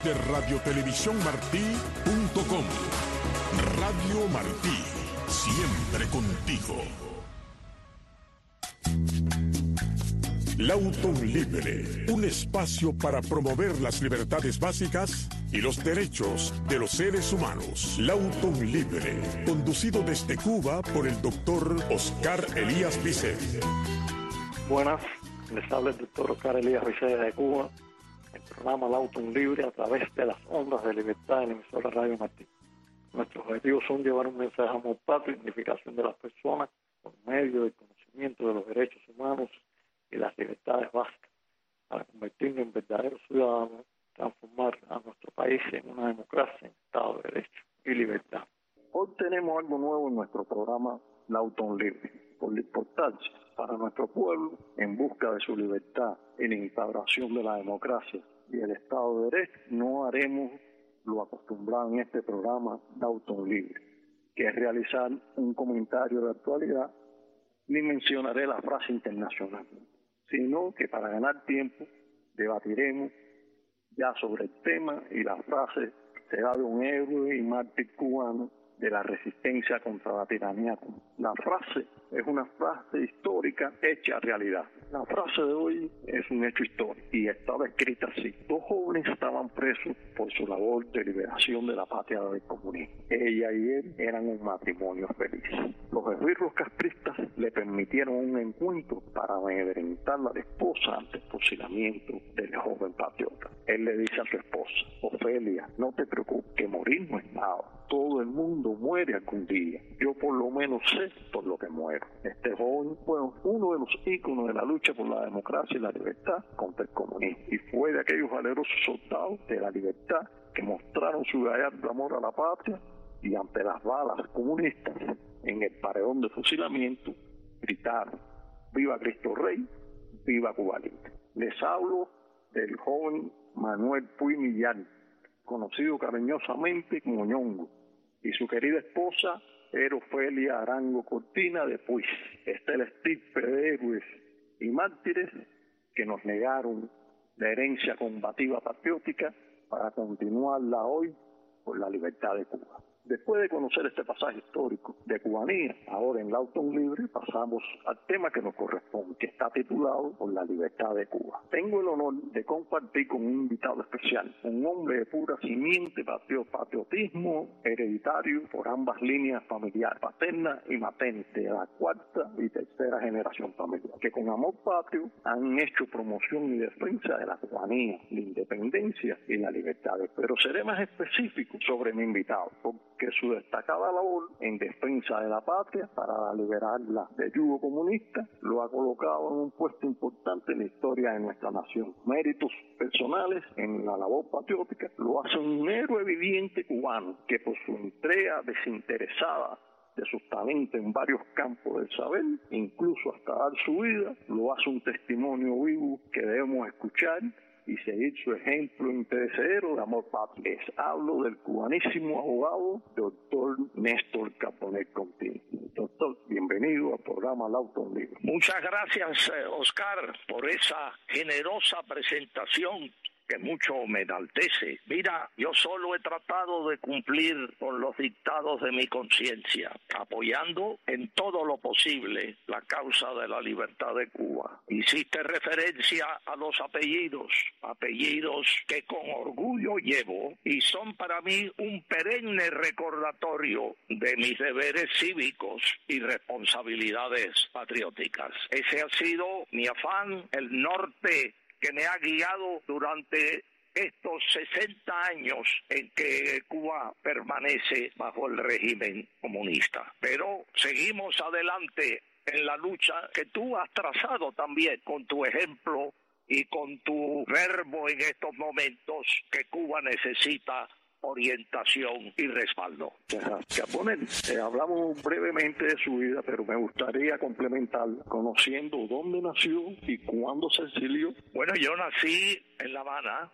De radiotelevisiónmartí.com. Radio Martí, siempre contigo. Lauton Libre, un espacio para promover las libertades básicas y los derechos de los seres humanos. Lauton Libre, conducido desde Cuba por el doctor Oscar Elías Vicent. Buenas, les habla el doctor Oscar Elías Vicent de Cuba. El programa Lauton Libre a través de las ondas de libertad en la emisora Radio Martí. Nuestros objetivos son llevar un mensaje de amor patrio y dignificación de las personas por medio del conocimiento de los derechos humanos y las libertades básicas, para convertirnos en verdaderos ciudadanos, transformar a nuestro país en una democracia, en Estado de Derecho y libertad. Hoy tenemos algo nuevo en nuestro programa Lauton Libre, por la importancia para nuestro pueblo en busca de su libertad y la instauración de la democracia y el Estado de Derecho. No haremos lo acostumbrado en este programa Lauton Libre, que es realizar un comentario de actualidad, ni mencionaré la frase internacional, sino que para ganar tiempo debatiremos ya sobre el tema, y la frase será de un héroe y mártir cubano de la resistencia contra la tiranía. La frase es una frase histórica hecha realidad. La frase de hoy es un hecho histórico y estaba escrita así: dos jóvenes estaban presos por su labor de liberación de la patria del comunismo. Ella y él eran un matrimonio feliz. Los esbirros castristas le permitieron un encuentro para amedrentar a la esposa ante el fusilamiento del joven patriota. Él le dice a su esposa: Ofelia, no te preocupes, que morir no es nada. Todo el mundo muere algún día. Yo por lo menos sé por lo que muero. Este joven fue uno de los íconos de la lucha por la democracia y la libertad contra el comunismo, y fue de aquellos valerosos soldados de la libertad que mostraron su gallardo amor a la patria, y ante las balas comunistas en el paredón de fusilamiento gritaron: ¡Viva Cristo Rey! ¡Viva Cuba Libre! Les hablo del joven Manuel Puig Millán, conocido cariñosamente como Ñongo, y su querida esposa era Ofelia Arango Cortina de Puig. Esta es la estirpe de héroes y mártires que nos negaron la herencia combativa patriótica para continuarla hoy por la libertad de Cuba. Después de conocer este pasaje histórico de cubanía, ahora en Lauton Libre pasamos al tema que nos corresponde, que está titulado Por la libertad de Cuba. Tengo el honor de compartir con un invitado especial, un hombre de pura simiente patriotismo hereditario por ambas líneas familiares, paterna y materna, de la cuarta y tercera generación familiar, que con amor patrio han hecho promoción y defensa de la cubanía, la independencia y la libertad. Pero seré más específico sobre mi invitado, que su destacada labor en defensa de la patria para liberarla del yugo comunista lo ha colocado en un puesto importante en la historia de nuestra nación. Méritos personales en la labor patriótica lo hacen un héroe viviente cubano que por su entrega desinteresada de sus talentos en varios campos del saber, incluso hasta dar su vida, lo hace un testimonio vivo que debemos escuchar y seguir su ejemplo interesero de amor patrio. Les hablo del cubanísimo abogado doctor Néstor Carbonell Contini. Doctor, bienvenido al programa Lauton Libre. Muchas gracias, Oscar, por esa generosa presentación que mucho me enaltece. Mira, yo solo he tratado de cumplir con los dictados de mi conciencia, apoyando en todo lo posible la causa de la libertad de Cuba. Hiciste referencia a los apellidos que con orgullo llevo y son para mí un perenne recordatorio de mis deberes cívicos y responsabilidades patrióticas. Ese ha sido mi afán, el norte que me ha guiado durante estos 60 años en que Cuba permanece bajo el régimen comunista. Pero seguimos adelante en la lucha que tú has trazado también con tu ejemplo y con tu verbo en estos momentos que Cuba necesita orientación y respaldo. Carbonell, hablamos brevemente de su vida, pero me gustaría complementar conociendo dónde nació y cuándo se exilió. Bueno, yo nací en La Habana,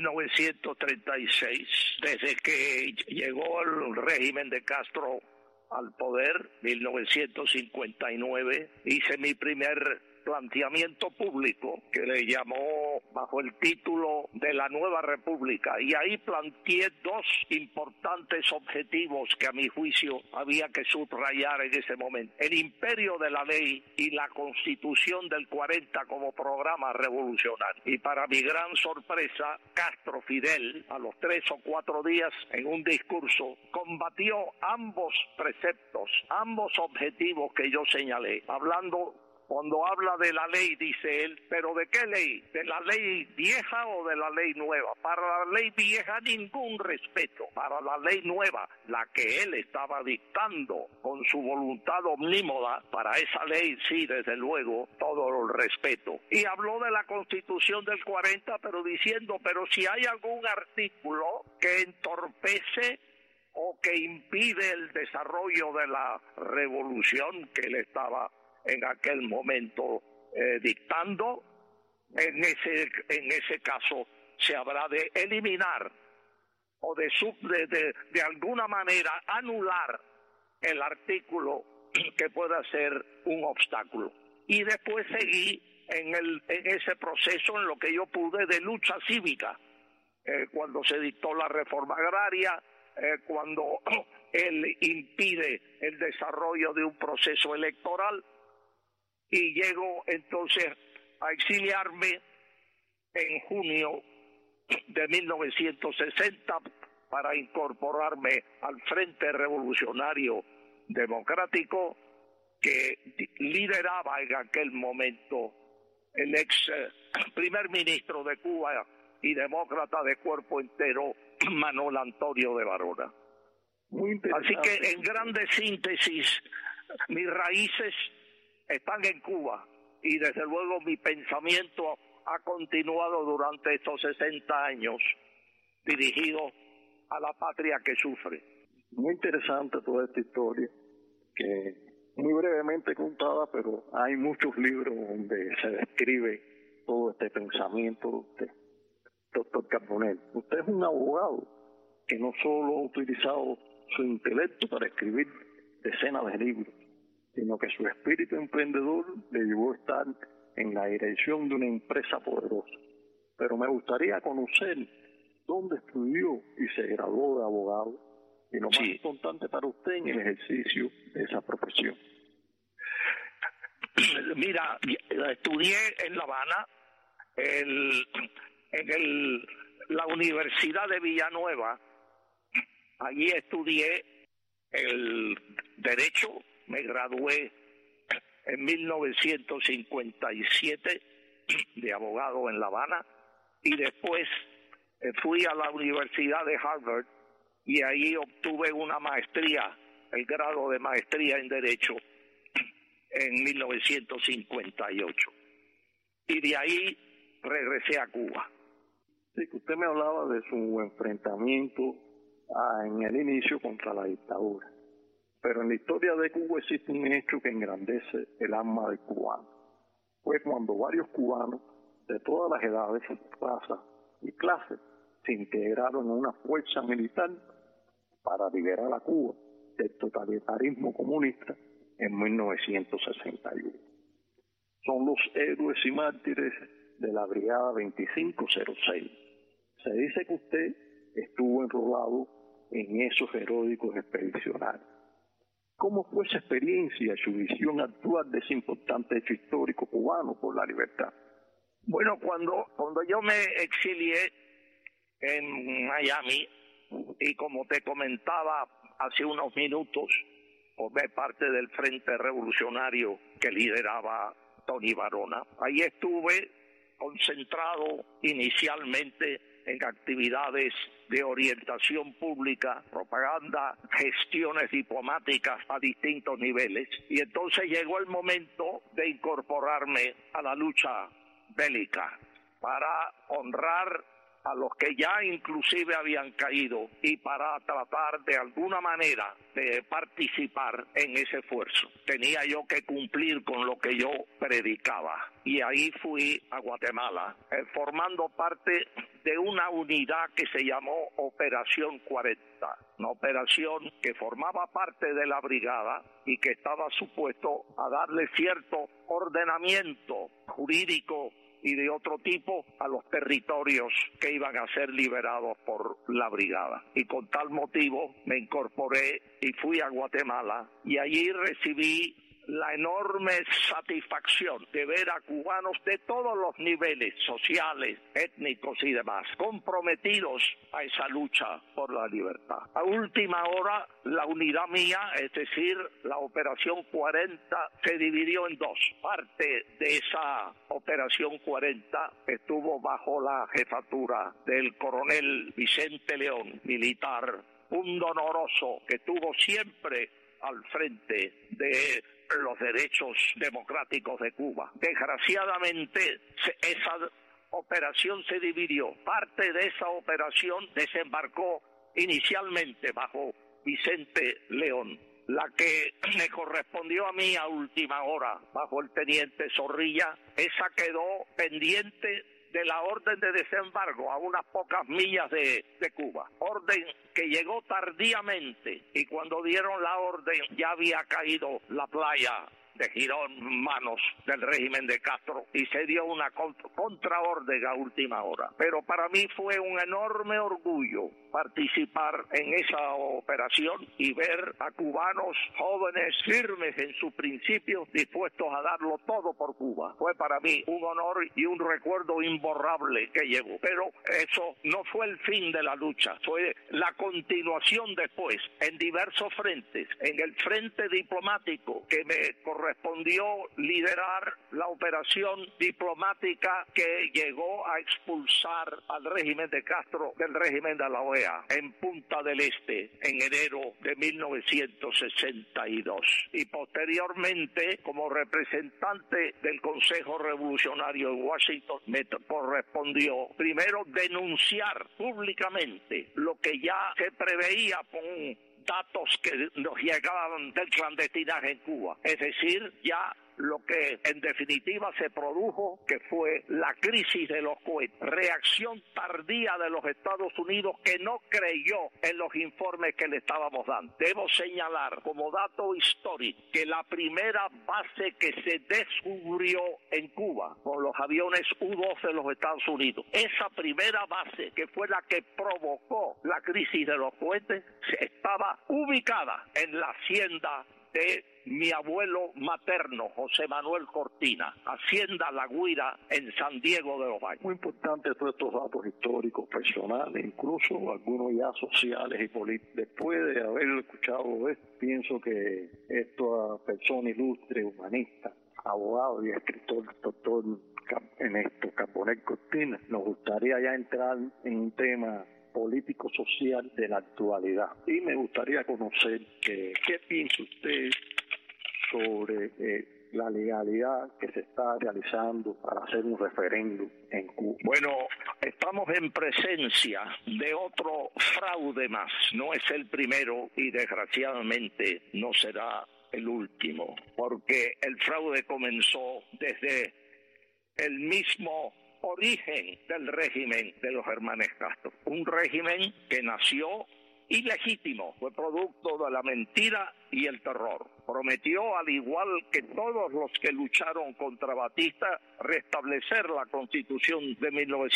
1936, desde que llegó el régimen de Castro al poder, 1959, hice mi primer planteamiento público que le llamó bajo el título de la Nueva República, y ahí planteé dos importantes objetivos que a mi juicio había que subrayar en ese momento: el imperio de la ley y la Constitución del 40 como programa revolucionario. Y para mi gran sorpresa, Castro Fidel, a los 3 o 4 días, en un discurso, combatió ambos preceptos, ambos objetivos que yo señalé, cuando habla de la ley, dice él, ¿pero de qué ley? ¿De la ley vieja o de la ley nueva? Para la ley vieja ningún respeto. Para la ley nueva, la que él estaba dictando con su voluntad omnímoda, para esa ley sí, desde luego, todo el respeto. Y habló de la Constitución del 40, pero diciendo, pero si hay algún artículo que entorpece o que impide el desarrollo de la revolución que él estaba en aquel momento dictando, en ese caso se habrá de eliminar o de alguna manera anular el artículo que pueda ser un obstáculo. Y después seguí en ese proceso, en lo que yo pude, de lucha cívica, cuando se dictó la reforma agraria, cuando él impide el desarrollo de un proceso electoral. Y llego entonces a exiliarme en junio de 1960 para incorporarme al Frente Revolucionario Democrático que lideraba en aquel momento el ex primer ministro de Cuba y demócrata de cuerpo entero, Manuel Antonio de Varona. Muy interesante. Así que, en grande síntesis, mis raíces están en Cuba y desde luego mi pensamiento ha continuado durante estos 60 años dirigido a la patria que sufre. Muy interesante toda esta historia, que muy brevemente contada, pero hay muchos libros donde se describe todo este pensamiento de doctor Carbonell. Usted es un abogado que no solo ha utilizado su intelecto para escribir decenas de libros, sino que su espíritu emprendedor le llevó a estar en la dirección de una empresa poderosa. Pero me gustaría conocer dónde estudió y se graduó de abogado, y lo más importante para usted en el ejercicio de esa profesión. Mira, estudié en La Habana, la Universidad de Villanueva. Allí estudié el Derecho. Me gradué en 1957 de abogado en La Habana y después fui a la Universidad de Harvard y ahí obtuve una maestría, el grado de maestría en Derecho en 1958. Y de ahí regresé a Cuba. Sí, que usted me hablaba de su enfrentamiento en el inicio contra la dictadura. Pero en la historia de Cuba existe un hecho que engrandece el alma del cubano. Fue cuando varios cubanos de todas las edades, razas y clases se integraron en una fuerza militar para liberar a Cuba del totalitarismo comunista en 1961. Son los héroes y mártires de la Brigada 2506. Se dice que usted estuvo enrolado en esos heroicos expedicionarios. ¿Cómo fue esa experiencia y su visión actual de ese importante hecho histórico cubano por la libertad? Bueno, cuando yo me exilié en Miami, y como te comentaba hace unos minutos, formé parte del Frente Revolucionario que lideraba Tony Varona. Ahí estuve concentrado inicialmente en actividades de orientación pública, propaganda, gestiones diplomáticas a distintos niveles. Y entonces llegó el momento de incorporarme a la lucha bélica para honrar a los que ya inclusive habían caído y para tratar de alguna manera de participar en ese esfuerzo. Tenía yo que cumplir con lo que yo predicaba y ahí fui a Guatemala formando parte de una unidad que se llamó Operación 40, una operación que formaba parte de la brigada y que estaba supuesto a darle cierto ordenamiento jurídico y de otro tipo a los territorios que iban a ser liberados por la brigada. Y con tal motivo me incorporé y fui a Guatemala y allí recibí la enorme satisfacción de ver a cubanos de todos los niveles sociales, étnicos y demás, comprometidos a esa lucha por la libertad. A última hora, la unidad mía, es decir, la Operación 40, se dividió en dos. Parte de esa Operación 40 estuvo bajo la jefatura del coronel Vicente León, militar, un donoroso que estuvo siempre al frente de los derechos democráticos de Cuba. Desgraciadamente, esa operación se dividió. Parte de esa operación desembarcó inicialmente bajo Vicente León. La que me correspondió a mí a última hora, bajo el teniente Zorrilla, esa quedó pendiente de la orden de desembarco a unas pocas millas de Cuba. Orden que llegó tardíamente y cuando dieron la orden ya había caído la playa de Girón en manos del régimen de Castro y se dio una contraorden a última hora. Pero para mí fue un enorme orgullo participar en esa operación y ver a cubanos jóvenes firmes en sus principios, dispuestos a darlo todo por Cuba. Fue para mí un honor y un recuerdo imborrable que llevo. Pero eso no fue el fin de la lucha, fue la continuación después en diversos frentes. En el frente diplomático que me correspondió liderar la operación diplomática que llegó a expulsar al régimen de Castro del régimen de la OEA en Punta del Este en enero de 1962 y posteriormente como representante del Consejo Revolucionario en Washington me correspondió primero denunciar públicamente lo que ya se preveía con datos que nos llegaban del clandestinaje en Cuba, es decir, ya lo que en definitiva se produjo, que fue la crisis de los cohetes, reacción tardía de los Estados Unidos que no creyó en los informes que le estábamos dando. Debo señalar como dato histórico que la primera base que se descubrió en Cuba con los aviones U-2 de los Estados Unidos, esa primera base que fue la que provocó la crisis de los cohetes, estaba ubicada en la hacienda de mi abuelo materno, José Manuel Cortina, Hacienda La Guira, en San Diego de los Valles. Muy importante todos estos datos históricos, personales, incluso algunos ya sociales y políticos. Después de haber escuchado esto, pienso que esta persona ilustre, humanista, abogado y escritor, doctor Carbonell Cortina, nos gustaría ya entrar en un tema político-social de la actualidad. Y me gustaría conocer qué piensa usted sobre la legalidad que se está realizando para hacer un referéndum en Cuba. Bueno, estamos en presencia de otro fraude más. No es el primero y desgraciadamente no será el último, porque el fraude comenzó desde el mismo origen del régimen de los hermanos Castro. Un régimen que nació ilegítimo, fue producto de la mentira y el terror. Prometió, al igual que todos los que lucharon contra Batista, restablecer la Constitución de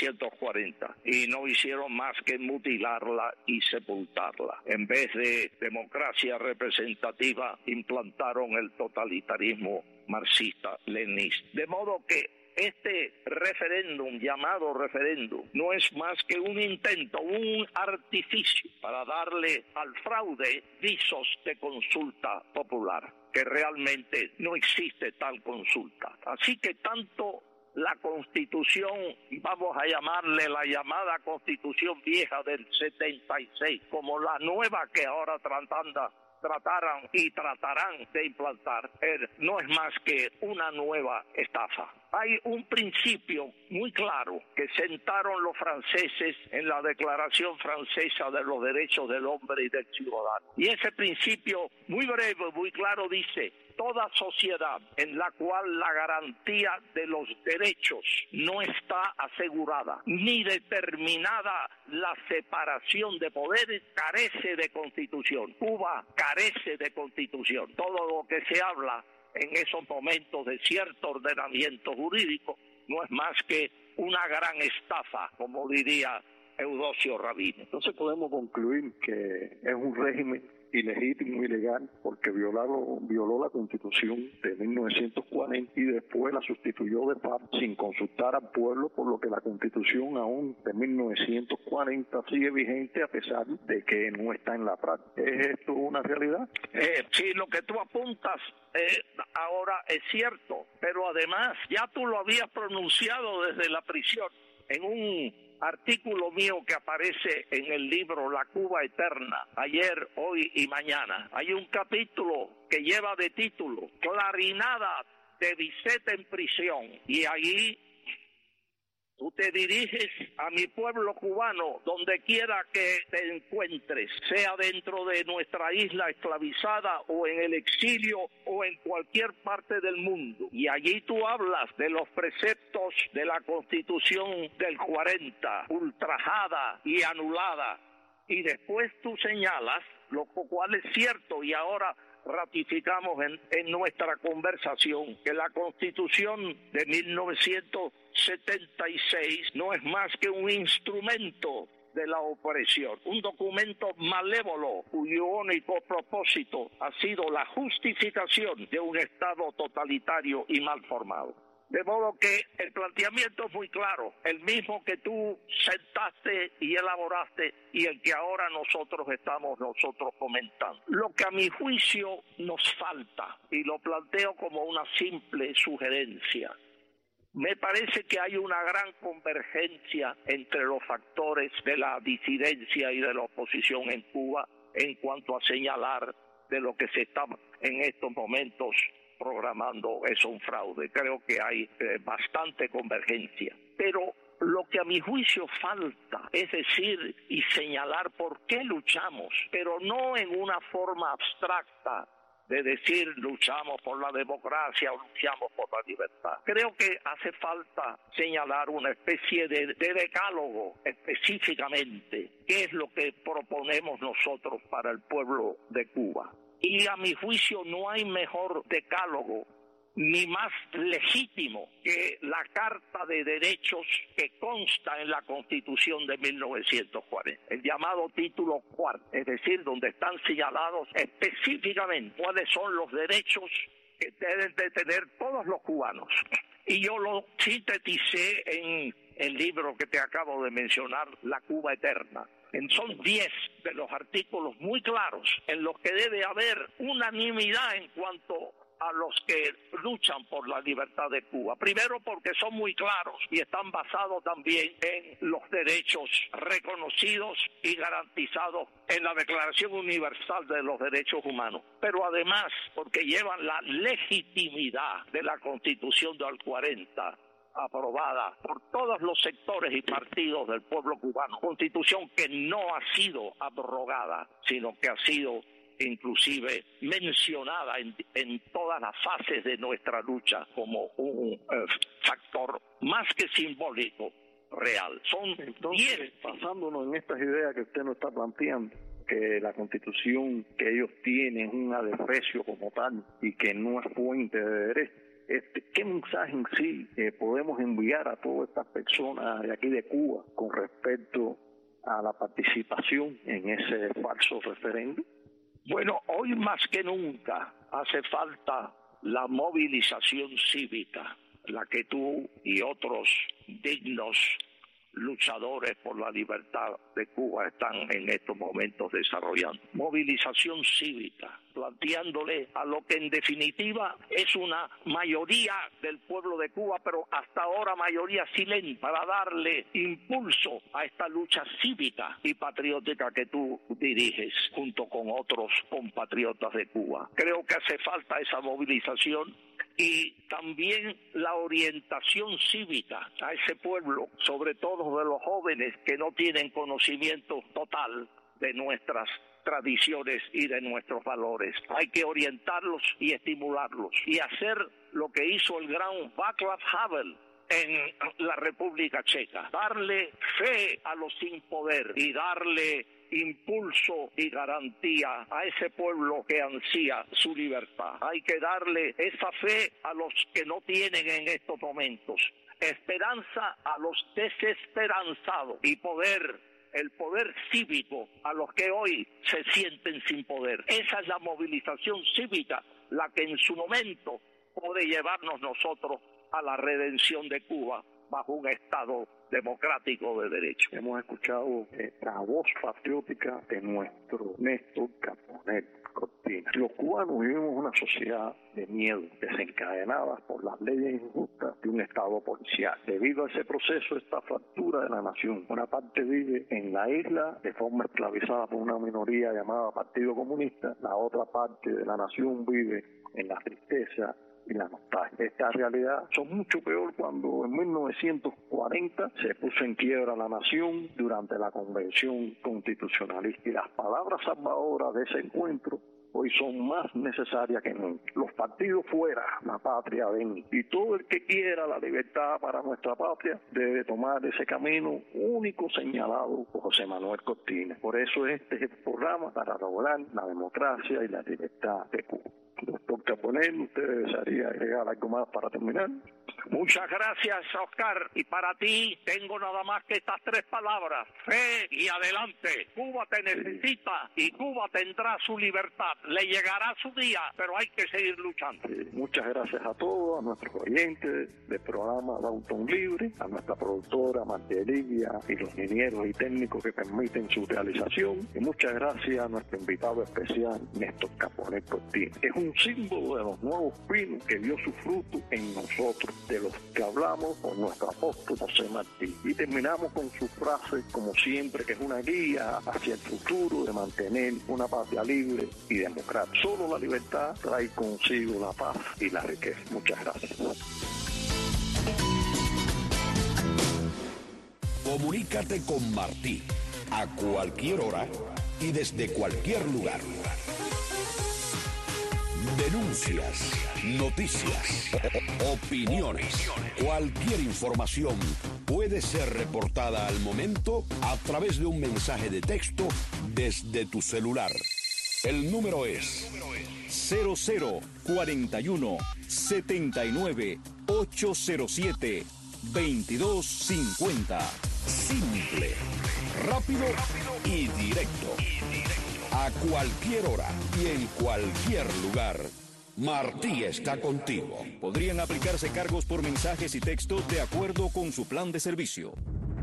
1940 y no hicieron más que mutilarla y sepultarla. En vez de democracia representativa, implantaron el totalitarismo marxista-leninista. De modo que este referéndum, llamado referéndum, no es más que un intento, un artificio para darle al fraude visos de consulta popular, que realmente no existe tal consulta. Así que tanto la Constitución, vamos a llamarle la llamada Constitución vieja del 76, como la nueva que ahora trataran y tratarán de implantar, no es más que una nueva estafa. hay un principio muy claro que sentaron los franceses en la Declaración Francesa de los Derechos del Hombre y del Ciudadano. Y ese principio, muy breve, muy claro, dice: toda sociedad en la cual la garantía de los derechos no está asegurada, ni determinada la separación de poderes, carece de constitución. Cuba carece de constitución. Todo lo que se habla en esos momentos de cierto ordenamiento jurídico no es más que una gran estafa, como diría Eudosio Rabino. Entonces podemos concluir que es un régimen ilegítimo, ilegal, porque violó la Constitución de 1940 y después la sustituyó de facto sin consultar al pueblo, por lo que la Constitución aún de 1940 sigue vigente a pesar de que no está en la práctica. ¿Es esto una realidad? Sí, lo que tú apuntas ahora es cierto, pero además ya tú lo habías pronunciado desde la prisión en un artículo mío que aparece en el libro La Cuba Eterna, ayer, hoy y mañana. Hay un capítulo que lleva de título Clarinada de Bisset en prisión, y allí tú te diriges a mi pueblo cubano donde quiera que te encuentres, sea dentro de nuestra isla esclavizada o en el exilio o en cualquier parte del mundo. Y allí tú hablas de los preceptos de la Constitución del 40, ultrajada y anulada. Y después tú señalas, lo cual es cierto, y ahora ratificamos en nuestra conversación, que la Constitución de 1976 no es más que un instrumento de la opresión, un documento malévolo cuyo único propósito ha sido la justificación de un Estado totalitario y mal formado. De modo que el planteamiento es muy claro, el mismo que tú sentaste y elaboraste y el que ahora estamos comentando. Lo que a mi juicio nos falta, y lo planteo como una simple sugerencia, me parece que hay una gran convergencia entre los factores de la disidencia y de la oposición en Cuba en cuanto a señalar de lo que se está en estos momentos programando es un fraude. Creo que hay bastante convergencia. Pero lo que a mi juicio falta es decir y señalar por qué luchamos, pero no en una forma abstracta de decir luchamos por la democracia o luchamos por la libertad. Creo que hace falta señalar una especie de decálogo específicamente, qué es lo que proponemos nosotros para el pueblo de Cuba. Y a mi juicio no hay mejor decálogo ni más legítimo que la Carta de Derechos que consta en la Constitución de 1940, el llamado título cuarto, es decir, donde están señalados específicamente cuáles son los derechos que deben de tener todos los cubanos. Y yo lo sinteticé en el libro que te acabo de mencionar, La Cuba Eterna. Son 10 de los artículos muy claros en los que debe haber unanimidad en cuanto a los que luchan por la libertad de Cuba. Primero porque son muy claros y están basados también en los derechos reconocidos y garantizados en la Declaración Universal de los Derechos Humanos. Pero además porque llevan la legitimidad de la Constitución del 40, aprobada por todos los sectores y partidos del pueblo cubano. Constitución que no ha sido abrogada, sino que ha sido inclusive mencionada en todas las fases de nuestra lucha como un factor más que simbólico, real. Entonces, basándonos en estas ideas que usted nos está planteando, que la Constitución que ellos tienen es un adefesio como tal y que no es fuente de derecho, ¿qué mensaje en sí podemos enviar a todas estas personas de aquí de Cuba con respecto a la participación en ese falso referéndum? Bueno, hoy más que nunca hace falta la movilización cívica, la que tú y otros dignos luchadores por la libertad de Cuba están en estos momentos desarrollando. Movilización cívica, planteándole a lo que en definitiva es una mayoría del pueblo de Cuba, pero hasta ahora mayoría silente, para darle impulso a esta lucha cívica y patriótica que tú diriges junto con otros compatriotas de Cuba. Creo que hace falta esa movilización y también la orientación cívica a ese pueblo, sobre todo de los jóvenes que no tienen conocimiento total de nuestras tradiciones y de nuestros valores. Hay que orientarlos y estimularlos y hacer lo que hizo el gran Václav Havel en la República Checa, darle fe a los sin poder y darle impulso y garantía a ese pueblo que ansía su libertad. Hay que darle esa fe a los que no tienen en estos momentos, esperanza a los desesperanzados y el poder cívico a los que hoy se sienten sin poder. Esa es la movilización cívica, la que en su momento puede llevarnos nosotros a la redención de Cuba bajo un Estado democrático de derecho. Hemos escuchado la voz patriótica de nuestro Néstor Caponet Cortina. Los cubanos vivimos una sociedad de miedo, desencadenada por las leyes injustas de un Estado policial. Debido a ese proceso, esta fractura de la nación, una parte vive en la isla de forma esclavizada por una minoría llamada Partido Comunista, la otra parte de la nación vive en la tristeza y la nostalgia. Esta realidad son mucho peor cuando en 1940 se puso en quiebra la nación durante la Convención Constitucionalista y las palabras salvadoras de ese encuentro hoy son más necesarias que nunca. Los partidos fuera, la patria ven, y todo el que quiera la libertad para nuestra patria debe tomar ese camino único señalado por José Manuel Cortina. Por eso este es el programa para lograr la democracia y la libertad de Cuba. Doctor Caponet, ¿usted desearía agregar algo más para terminar? Muchas gracias, Oscar. Y para ti tengo nada más que estas 3 palabras: fe y adelante. Cuba te necesita y Cuba tendrá su libertad. Le llegará su día, pero hay que seguir luchando. Muchas gracias a todos, a nuestros oyentes del programa Lautón Libre, a nuestra productora Martelivia y los ingenieros y técnicos que permiten su realización. Y muchas gracias a nuestro invitado especial, Néstor Caponet Cortina. Es un símbolo de los nuevos pinos que dio su fruto en nosotros, de los que hablamos con nuestro apóstol José Martí. Y terminamos con su frase, como siempre, que es una guía hacia el futuro de mantener una patria libre y democrática. Solo la libertad trae consigo la paz y la riqueza. Muchas gracias. Comunícate con Martí a cualquier hora y desde cualquier lugar. Denuncias, noticias, opiniones, cualquier información puede ser reportada al momento a través de un mensaje de texto desde tu celular. El número es 0041 79 807 2250. Simple, rápido y directo. A cualquier hora y en cualquier lugar, Martí está contigo. Podrían aplicarse cargos por mensajes y textos de acuerdo con su plan de servicio.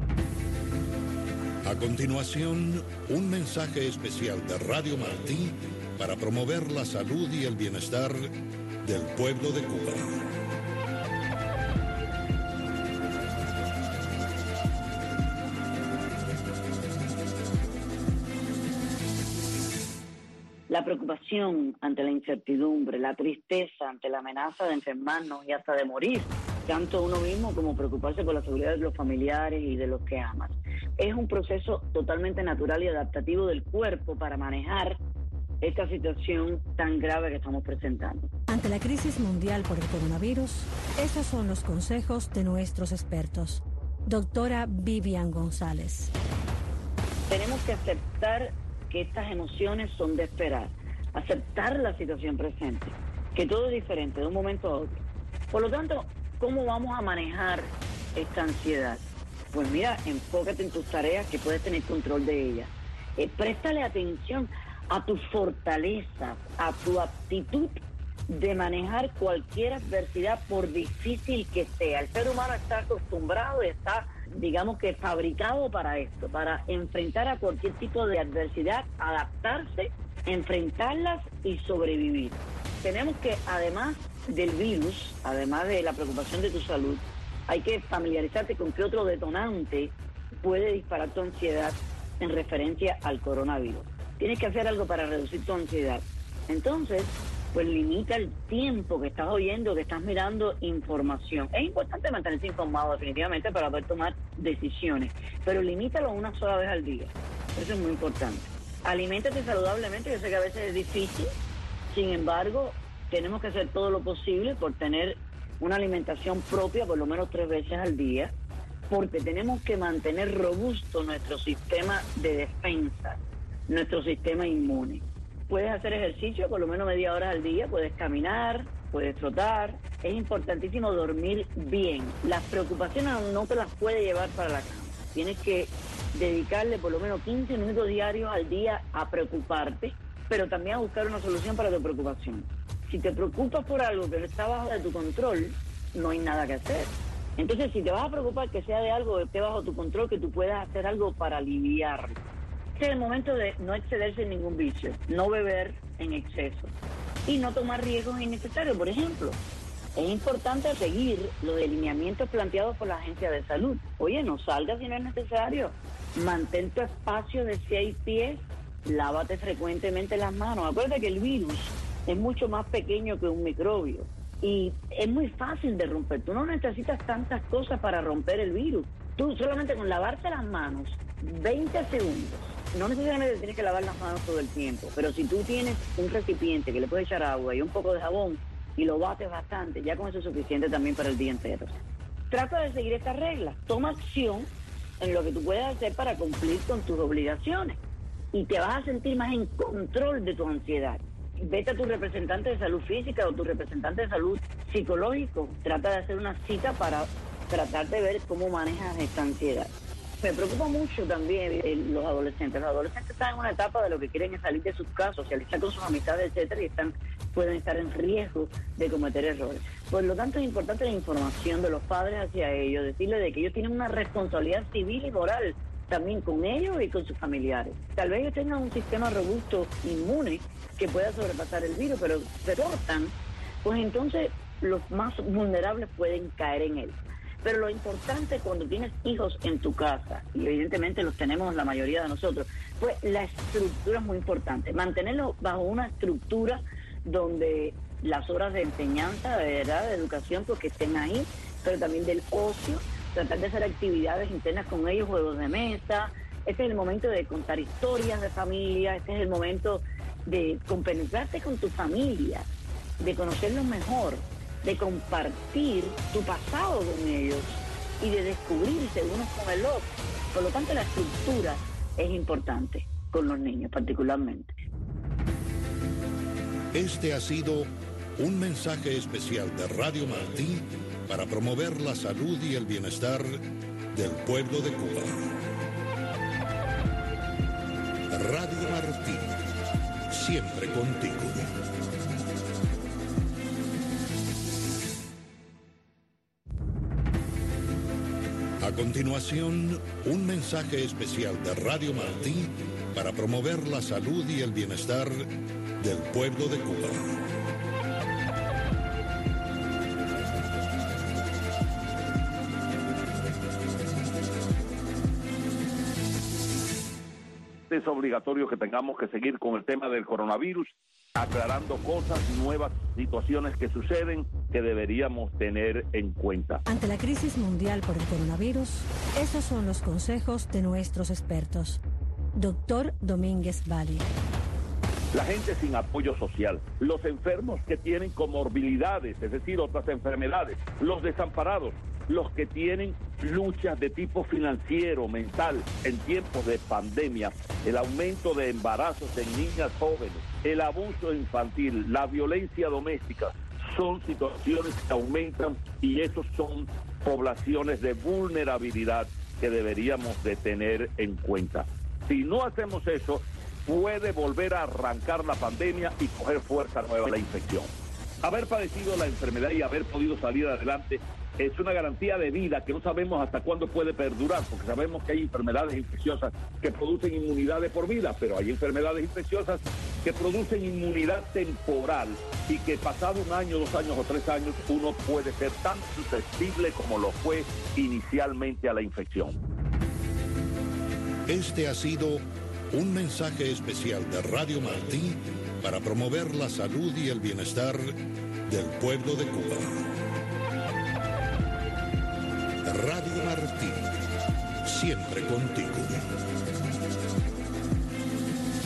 A continuación, un mensaje especial de Radio Martí para promover la salud y el bienestar del pueblo de Cuba. La preocupación ante la incertidumbre, la tristeza ante la amenaza de enfermarnos y hasta de morir, tanto uno mismo como preocuparse por la seguridad de los familiares y de los que amas. Es un proceso totalmente natural y adaptativo del cuerpo para manejar esta situación tan grave que estamos presentando. Ante la crisis mundial por el coronavirus, esos son los consejos de nuestros expertos. Doctora Vivian González. Tenemos que aceptar que estas emociones son de esperar, aceptar la situación presente, que todo es diferente de un momento a otro. Por lo tanto, ¿cómo vamos a manejar esta ansiedad? Pues mira, enfócate en tus tareas que puedes tener control de ellas. Préstale atención a tu fortaleza, a tu aptitud de manejar cualquier adversidad por difícil que sea. El ser humano está acostumbrado y está, digamos que fabricado para esto, para enfrentar a cualquier tipo de adversidad, adaptarse, enfrentarlas y sobrevivir. Tenemos que, además del virus, además de la preocupación de tu salud, hay que familiarizarte con qué otro detonante puede disparar tu ansiedad en referencia al coronavirus. Tienes que hacer algo para reducir tu ansiedad. Entonces, pues limita el tiempo que estás oyendo, que estás mirando información. Es importante mantenerse informado definitivamente para poder tomar decisiones, pero limítalo una sola vez al día. Eso es muy importante. Aliméntate saludablemente, yo sé que a veces es difícil, sin embargo, tenemos que hacer todo lo posible por tener una alimentación propia por lo menos 3 veces al día, porque tenemos que mantener robusto nuestro sistema de defensa, nuestro sistema inmune. Puedes hacer ejercicio por lo menos media hora al día, puedes caminar, puedes trotar. Es importantísimo dormir bien. Las preocupaciones no te las puedes llevar para la cama. Tienes que dedicarle por lo menos 15 minutos diarios al día a preocuparte, pero también a buscar una solución para tu preocupación. Si te preocupas por algo que no está bajo de tu control, no hay nada que hacer. Entonces, si te vas a preocupar que sea de algo que esté bajo tu control, que tú puedas hacer algo para aliviarlo. Este es el momento de no excederse en ningún vicio, no beber en exceso y no tomar riesgos innecesarios. Por ejemplo, es importante seguir los lineamientos planteados por la Agencia de Salud. Oye, no salgas si no es necesario. Mantén tu espacio de 6 pies, lávate frecuentemente las manos. Acuérdate que el virus es mucho más pequeño que un microbio y es muy fácil de romper. Tú no necesitas tantas cosas para romper el virus. Tú solamente con lavarte las manos 20 segundos. No necesariamente tienes que lavar las manos todo el tiempo, pero si tú tienes un recipiente que le puedes echar agua y un poco de jabón y lo bates bastante, ya con eso es suficiente también para el día entero. Trata de seguir estas reglas. Toma acción en lo que tú puedes hacer para cumplir con tus obligaciones y te vas a sentir más en control de tu ansiedad. Vete a tu representante de salud física o tu representante de salud psicológico. Trata de hacer una cita para tratar de ver cómo manejas esta ansiedad. Me preocupa mucho también los adolescentes. Los adolescentes están en una etapa de lo que quieren es salir de sus casas, socializar con sus amistades, etcétera, y pueden estar en riesgo de cometer errores. Por lo tanto, es importante la información de los padres hacia ellos, decirles de que ellos tienen una responsabilidad civil y moral también con ellos y con sus familiares. Tal vez ellos tengan un sistema robusto, inmune, que pueda sobrepasar el virus, pero se cortan, pues entonces los más vulnerables pueden caer en él. Pero lo importante cuando tienes hijos en tu casa, y evidentemente los tenemos la mayoría de nosotros, pues la estructura es muy importante. Mantenerlos bajo una estructura donde las horas de enseñanza, de verdad, de educación, pues que estén ahí, pero también del ocio, tratar de hacer actividades internas con ellos, juegos de mesa. Este es el momento de contar historias de familia, este es el momento de compenetrarte con tu familia, de conocerlos mejor, de compartir tu pasado con ellos y de descubrirse unos con el otro. Por lo tanto, la estructura es importante con los niños particularmente. Este ha sido un mensaje especial de Radio Martí para promover la salud y el bienestar del pueblo de Cuba. Radio Martí, siempre contigo. A continuación, un mensaje especial de Radio Martí para promover la salud y el bienestar del pueblo de Cuba. Es obligatorio que tengamos que seguir con el tema del coronavirus, aclarando cosas, nuevas situaciones que suceden que deberíamos tener en cuenta. Ante la crisis mundial por el coronavirus, esos son los consejos de nuestros expertos. Doctor Domínguez Valle. La gente sin apoyo social, los enfermos que tienen comorbilidades, es decir, otras enfermedades, los desamparados, los que tienen luchas de tipo financiero, mental, en tiempos de pandemia, el aumento de embarazos en niñas jóvenes, el abuso infantil, la violencia doméstica, son situaciones que aumentan y esos son poblaciones de vulnerabilidad que deberíamos de tener en cuenta. Si no hacemos eso, puede volver a arrancar la pandemia y coger fuerza nueva la infección. Haber padecido la enfermedad y haber podido salir adelante es una garantía de vida que no sabemos hasta cuándo puede perdurar, porque sabemos que hay enfermedades infecciosas que producen inmunidad de por vida, pero hay enfermedades infecciosas que producen inmunidad temporal y que pasado 1 año, 2 años o 3 años uno puede ser tan susceptible como lo fue inicialmente a la infección. Este ha sido un mensaje especial de Radio Martí para promover la salud y el bienestar del pueblo de Cuba. Radio Martí, siempre contigo.